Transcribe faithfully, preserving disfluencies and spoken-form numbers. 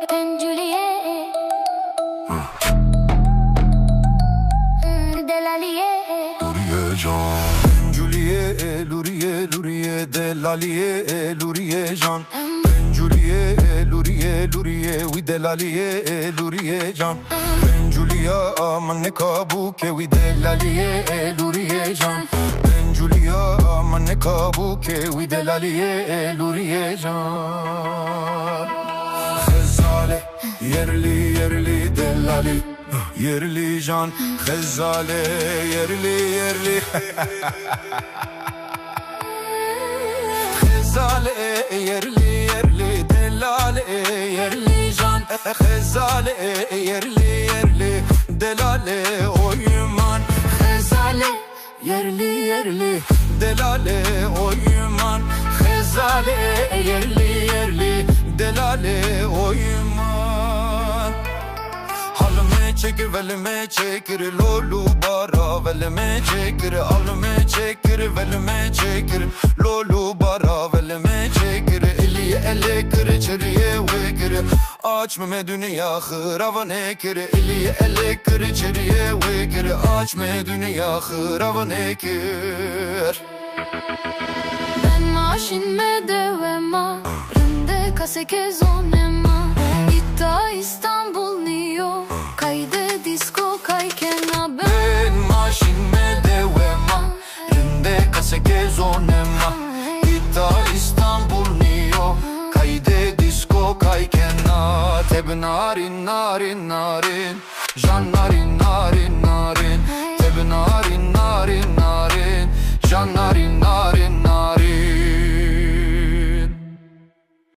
Juliet, Delalier, Luriye can Juliet, Luriye, Luriye Delaliye, Luriye can Juliet, Luriye, Luriye We Delaliye, Luriye can Julia manne kabu ke we Delaliye, Luriye can Julia manne kabu ke we Delaliye, Luriye can Khezale yerli yerli delali yerli can Khezale yerli yerli Khezale yerli yerli delale yerli can Khezale yerli yerli delale oyman Khezale yerli yerli delale oyman Khezale yerli yerli delale oyman Halime çekir velime çekir lolu bara velime çekir Halime çekir velime çekir lolu bara velime çekir Eliye ele kır içeriye vekir Açme dünya hıravan ekir Eliye ele kır içeriye vekir Açme dünya hıravan ekir Ben maşin me devema Rinde kaseke zonema İtta İstanbul Niyo Kayde disco kaykena ben Ben maşin me devema Rinde kaseke zonema İtta İstanbul Niyo Kayde disco kaykena Teb narin narin narin Jan narin narin narin